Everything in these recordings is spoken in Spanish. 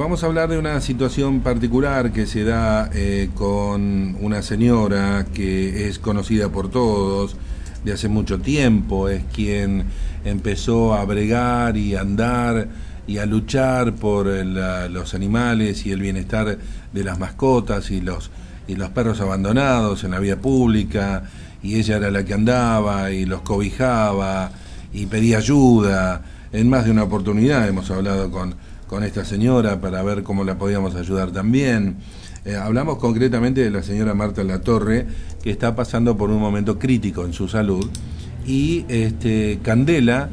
Vamos a hablar de una situación particular que se da con una señora que es conocida por todos de hace mucho tiempo, es quien empezó a bregar y a andar y a luchar por los animales y el bienestar de las mascotas y los perros abandonados en la vía pública, y ella era la que andaba y los cobijaba y pedía ayuda. En más de una oportunidad hemos hablado con esta señora para ver cómo la podíamos ayudar también. Hablamos concretamente de la señora Marta Latorre, que está pasando por un momento crítico en su salud, y Candela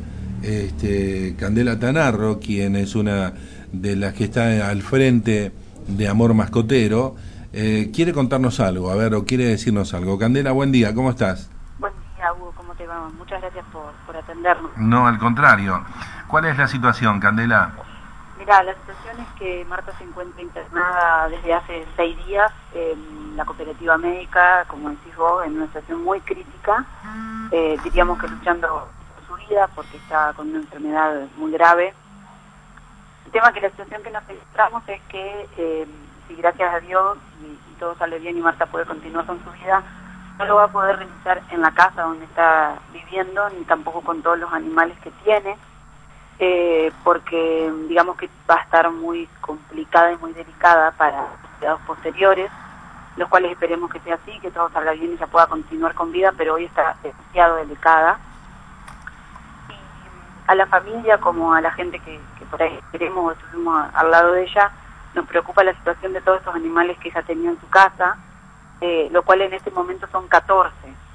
Tanarro, quien es una de las que está al frente de Amor Mascotero, quiere contarnos algo, o quiere decirnos algo. Candela, buen día, ¿cómo estás? Buen día, Hugo, ¿cómo te va? Muchas gracias por atendernos. No, al contrario. ¿Cuál es la situación, Candela? Mira, la situación es que Marta se encuentra internada desde hace 6 días en la cooperativa médica, como decís vos, en una situación muy crítica, diríamos que luchando por su vida porque está con una enfermedad muy grave. El tema que la situación que nos encontramos es que si gracias a Dios y todo sale bien y Marta puede continuar con su vida, no lo va a poder realizar en la casa donde está viviendo, ni tampoco con todos los animales que tiene, porque digamos que va a estar muy complicada y muy delicada para los cuidados posteriores, los cuales esperemos que sea así, que todo salga bien y ella pueda continuar con vida, pero hoy está demasiado delicada. Y a la familia, como a la gente que por ahí queremos o estuvimos al lado de ella, nos preocupa la situación de todos estos animales que ella tenía en su casa, lo cual en este momento son 14.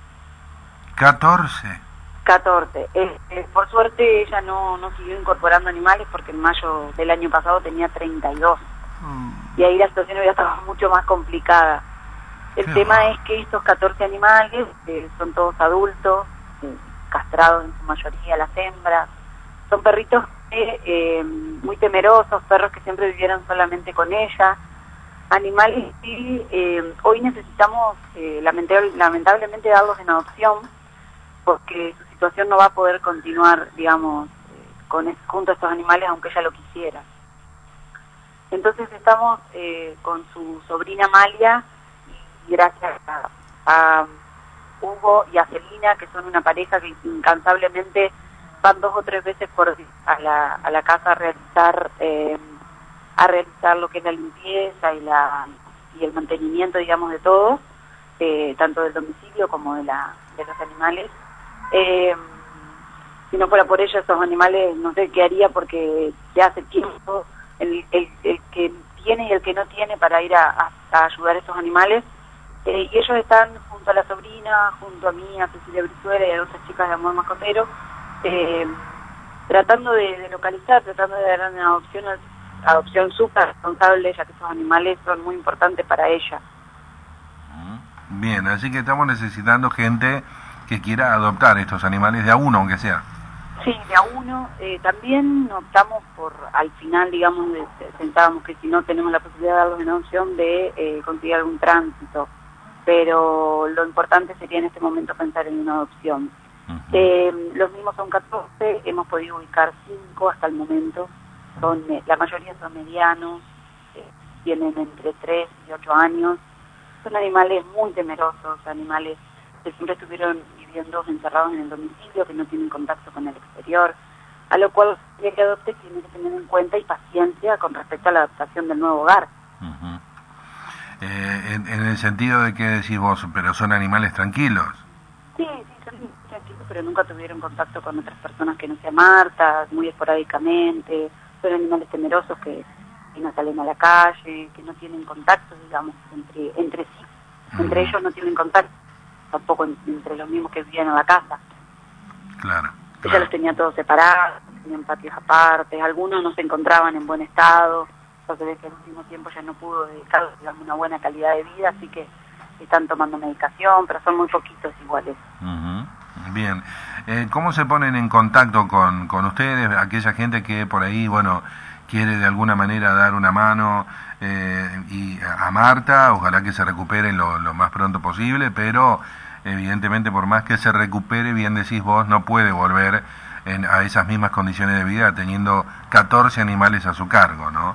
¿14? 14. Por suerte ella no siguió incorporando animales porque en mayo del año pasado tenía 32. Y ahí la situación había estado mucho más complicada. El tema es que estos 14 animales son todos adultos, castrados en su mayoría las hembras. Son perritos muy temerosos, perros que siempre vivieron solamente con ella. Animales que hoy necesitamos lamentablemente darlos en adopción, porque su situación no va a poder continuar, digamos, junto a estos animales, aunque ella lo quisiera. Entonces estamos con su sobrina Amalia, y gracias a Hugo y a Celina, que son una pareja que incansablemente van 2 o 3 veces por día a la casa a realizar lo que es la limpieza y el mantenimiento, digamos, de todo, tanto del domicilio como de los animales. Si no fuera por ellos, esos animales no sé qué haría, porque ya hace tiempo el que tiene y el que no tiene para ir a ayudar a esos animales, y ellos están junto a la sobrina, junto a mí, a Cecilia Brizuela y a otras chicas de Amor Mascotero, tratando de localizar, tratando de dar una adopción súper responsable, ya que esos animales son muy importantes para ella. Bien, así que estamos necesitando gente que quiera adoptar estos animales de a uno, aunque sea. Sí, de a uno. También optamos por, al final, digamos, pensábamos que si no tenemos la posibilidad de darlos en adopción, de conseguir algún tránsito. Pero lo importante sería en este momento pensar en una adopción. Los mismos son 14, hemos podido ubicar 5 hasta el momento. La mayoría son medianos, tienen entre 3 y 8 años. Son animales muy temerosos, animales que siempre estuvieron viviendo encerrados en el domicilio, que no tienen contacto con el exterior, a lo cual el que adopte tiene que tener en cuenta y paciencia con respecto a la adaptación del nuevo hogar. En el sentido de que decís vos, pero son animales tranquilos. Sí, son tranquilos, pero nunca tuvieron contacto con otras personas que no sean Marta, muy esporádicamente. Son animales temerosos que no salen a la calle, que no tienen contacto, digamos, entre sí. Entre ellos no tienen contacto, tampoco entre los mismos que vivían en la casa. Claro. Ella los tenía todos separados, tenían patios aparte, algunos no se encontraban en buen estado, porque desde el último tiempo ya no pudo dedicarles, digamos, una buena calidad de vida, así que están tomando medicación, pero son muy poquitos iguales. Bien. ¿Cómo se ponen en contacto con ustedes, aquella gente que por ahí, bueno, quiere de alguna manera dar una mano y a Marta? Ojalá que se recupere lo más pronto posible, pero evidentemente por más que se recupere, bien decís vos, no puede volver a esas mismas condiciones de vida teniendo 14 animales a su cargo, ¿no?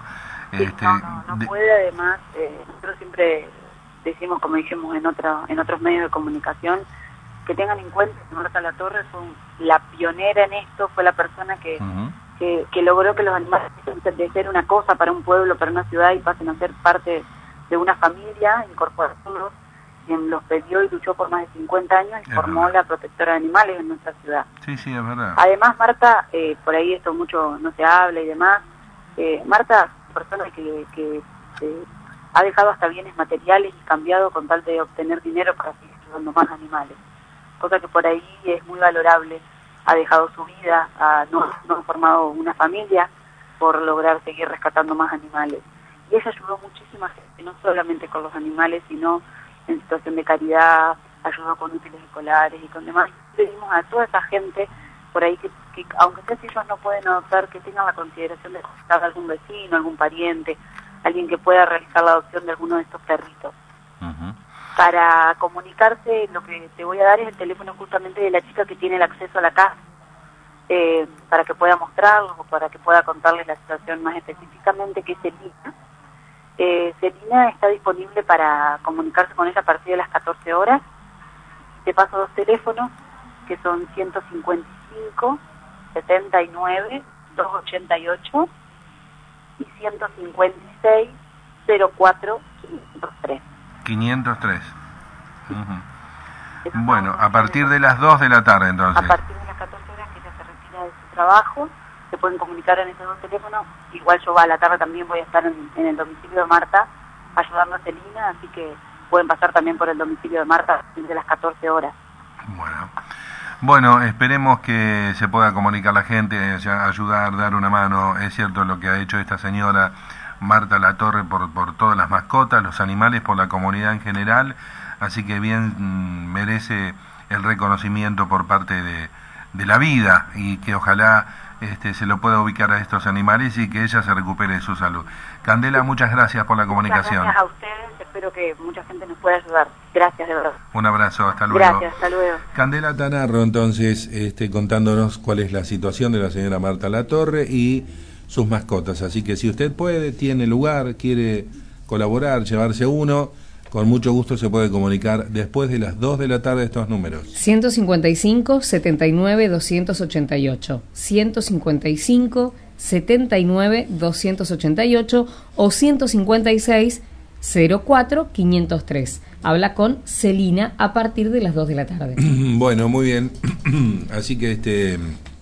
Sí, no puede. Además, nosotros siempre decimos, como dijimos en otros medios de comunicación, que tengan en cuenta que Marta Latorre fue la pionera en esto, fue la persona que logró que los animales pasen de ser una cosa para un pueblo, para una ciudad, y pasen a ser parte de una familia, incorporándolos, quien los pidió y luchó por más de 50 años y formó la protectora de animales en nuestra ciudad. Sí, sí, es verdad. Además, Marta, por ahí esto mucho no se habla y demás, Marta es una persona que ha dejado hasta bienes materiales y cambiado con tal de obtener dinero para seguir ayudando más animales, cosa que por ahí es muy valorable. Ha dejado su vida, no ha formado una familia por lograr seguir rescatando más animales. Y ella ayudó muchísima gente, no solamente con los animales, sino en situación de caridad, ayudó con útiles escolares y con demás. Pedimos a toda esa gente por ahí que aunque sea si ellos no pueden adoptar, que tengan la consideración de contactar a algún vecino, algún pariente, alguien que pueda realizar la adopción de alguno de estos perritos. Para comunicarse, lo que te voy a dar es el teléfono justamente de la chica que tiene el acceso a la casa, para que pueda mostrarlos o para que pueda contarles la situación más específicamente, que es Celina. Celina está disponible para comunicarse con ella a partir de las 14 horas. Te paso 2 teléfonos, que son 155 79 288 y 156 04 503. 503. Bueno, a partir de las 2 de la tarde, entonces. A partir de las 14 horas que ella se retira de su trabajo, se pueden comunicar en esos 2 teléfonos. Igual yo a la tarde también voy a estar en el domicilio de Marta ayudando a Celina, así que pueden pasar también por el domicilio de Marta a partir de las 14 horas. Bueno, esperemos que se pueda comunicar la gente, ayudar, dar una mano. Es cierto lo que ha hecho esta señora Marta Latorre por todas las mascotas, los animales, por la comunidad en general, así que bien merece el reconocimiento por parte de la vida, y que ojalá se lo pueda ubicar a estos animales y que ella se recupere de su salud. Candela, muchas gracias por la comunicación. Muchas gracias a ustedes, espero que mucha gente nos pueda ayudar. Gracias, de verdad. Un abrazo, hasta luego. Gracias, hasta luego. Candela Tanarro, entonces, contándonos cuál es la situación de la señora Marta Latorre y sus mascotas. Así que si usted puede, tiene lugar, quiere colaborar, llevarse uno, con mucho gusto se puede comunicar después de las 2 de la tarde estos números. 155 79 288, 155 79 288 o 156 04 503. Habla con Celina a partir de las 2 de la tarde. Bueno, muy bien. Así que